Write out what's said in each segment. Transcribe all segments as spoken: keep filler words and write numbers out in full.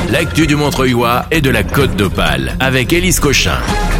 l'actu du Montreuilois et de la Côte d'Opale avec Élise Cochin.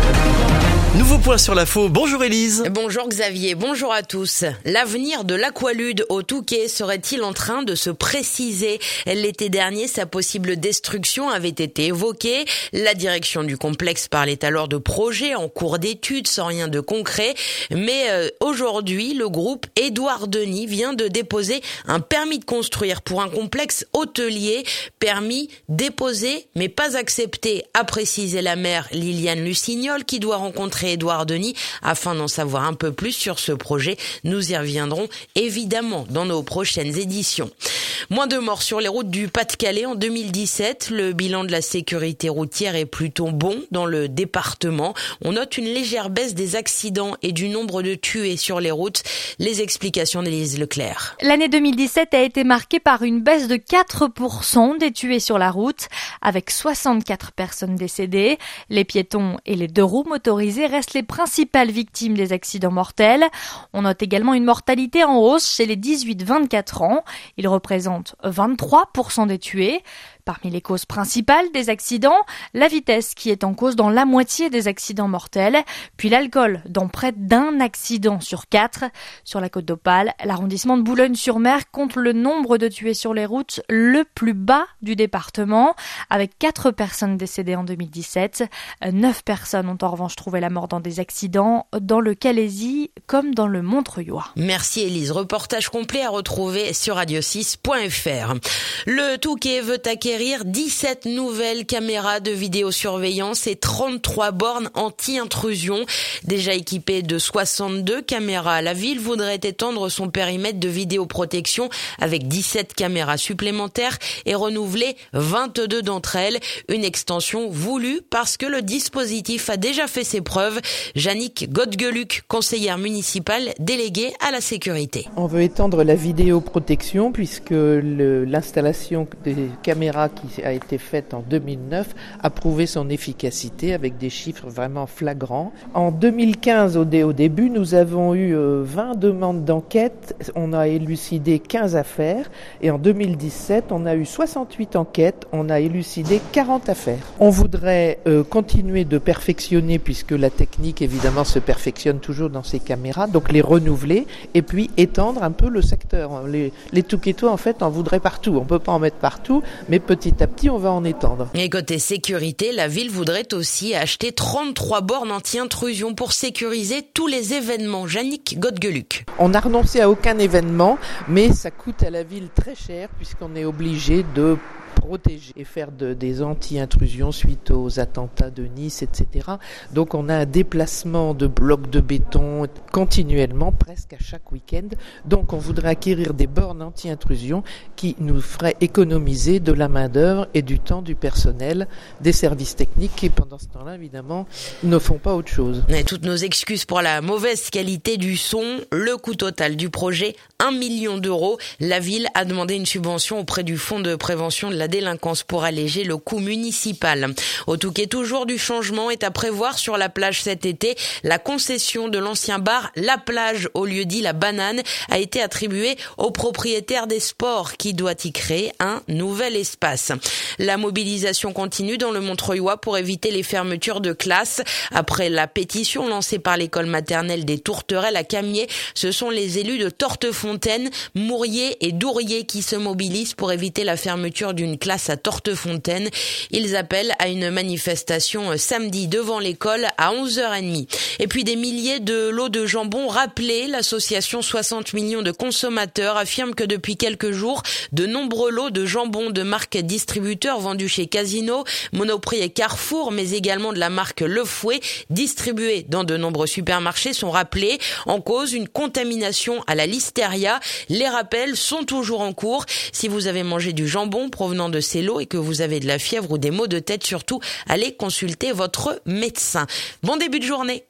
Nouveau point sur l'info. Bonjour Élise. Bonjour Xavier, bonjour à tous. L'avenir de l'aqualude au Touquet serait-il en train de se préciser ? L'été dernier, sa possible destruction avait été évoquée. La direction du complexe parlait alors de projets en cours d'étude sans rien de concret. Mais euh, aujourd'hui, le groupe Édouard Denis vient de déposer un permis de construire pour un complexe hôtelier. Permis déposé mais pas accepté, a précisé la maire Liliane Lussignol qui doit rencontrer Édouard Denis afin d'en savoir un peu plus sur ce projet. Nous y reviendrons évidemment dans nos prochaines éditions. Moins de morts sur les routes du Pas-de-Calais en deux mille dix-sept. Le bilan de la sécurité routière est plutôt bon dans le département. On note une légère baisse des accidents et du nombre de tués sur les routes. Les explications d'Élise Leclerc. L'année deux mille dix-sept a été marquée par une baisse de quatre pour cent des tués sur la route, avec soixante-quatre personnes décédées. Les piétons et les deux roues motorisés restent les principales victimes des accidents mortels. On note également une mortalité en hausse chez les dix-huit vingt-quatre ans. Ils représentent vingt-trois pour cent des tués. Parmi les causes principales des accidents, la vitesse qui est en cause dans la moitié des accidents mortels, puis l'alcool dans près d'un accident sur quatre. Sur la Côte d'Opale, l'arrondissement de Boulogne-sur-Mer compte le nombre de tués sur les routes le plus bas du département, avec quatre personnes décédées en deux mille dix-sept. neuf personnes ont en revanche trouvé la mort dans des accidents, dans le Calaisis comme dans le Montreuilois. Merci Élise. Reportage complet à retrouver sur radio six point f r. Le Touquet veut acquérir dix-sept nouvelles caméras de vidéosurveillance et trente-trois bornes anti-intrusion. Déjà équipées de soixante-deux caméras, la ville voudrait étendre son périmètre de vidéoprotection avec dix-sept caméras supplémentaires et renouveler vingt-deux d'entre elles. Une extension voulue parce que le dispositif a déjà fait ses preuves. Jannick Godgeluc, conseillère municipale déléguée à la sécurité. On veut étendre la vidéoprotection puisque le, l'installation des caméras qui a été faite en deux mille neuf a prouvé son efficacité avec des chiffres vraiment flagrants. En deux mille quinze, au, dé, au début, nous avons eu euh, vingt demandes d'enquête, on a élucidé quinze affaires et en deux mille dix-sept, on a eu soixante-huit enquêtes, on a élucidé quarante affaires. On voudrait euh, continuer de perfectionner puisque la technique évidemment se perfectionne toujours dans ces caméras, donc les renouveler et puis étendre un peu le secteur. Les, les Touquetois en fait en voudraient partout, on peut pas en mettre partout, mais petit à petit, on va en étendre. Et côté sécurité, la ville voudrait aussi acheter trente-trois bornes anti-intrusion pour sécuriser tous les événements. Jannick Godgeluc. On n'a renoncé à aucun événement, mais ça coûte à la ville très cher puisqu'on est obligé de protéger et faire de, des anti-intrusions suite aux attentats de Nice, et cetera. Donc on a un déplacement de blocs de béton continuellement, presque à chaque week-end. Donc on voudrait acquérir des bornes anti-intrusion qui nous feraient économiser de la main-d'œuvre et du temps du personnel, des services techniques qui, pendant ce temps-là, évidemment, ne font pas autre chose. Et toutes nos excuses pour la mauvaise qualité du son. Le coût total du projet, un million d'euros. La ville a demandé une subvention auprès du Fonds de prévention de la délinquance pour alléger le coût municipal. Au Touquet, toujours du changement est à prévoir sur la plage cet été. La concession de l'ancien bar La Plage au lieu-dit La Banane a été attribuée au propriétaire des sports qui doit y créer un nouvel espace. La mobilisation continue dans le Montreuilois pour éviter les fermetures de classes. Après la pétition lancée par l'école maternelle des Tourterelles à Camiers, ce sont les élus de Tortefontaine, Mourier et Dourier qui se mobilisent pour éviter la fermeture d'une classe à Tortefontaine. Ils appellent à une manifestation samedi devant l'école à onze heures trente. Et puis des milliers de lots de jambon rappelés. L'association soixante millions de consommateurs affirme que depuis quelques jours, de nombreux lots de jambon de marque distributeurs vendus chez Casino, Monoprix et Carrefour, mais également de la marque Le Fouet, distribués dans de nombreux supermarchés, sont rappelés. En cause, une contamination à la listeria. Les rappels sont toujours en cours. Si vous avez mangé du jambon provenant de ces lots et que vous avez de la fièvre ou des maux de tête, surtout, allez consulter votre médecin. Bon début de journée.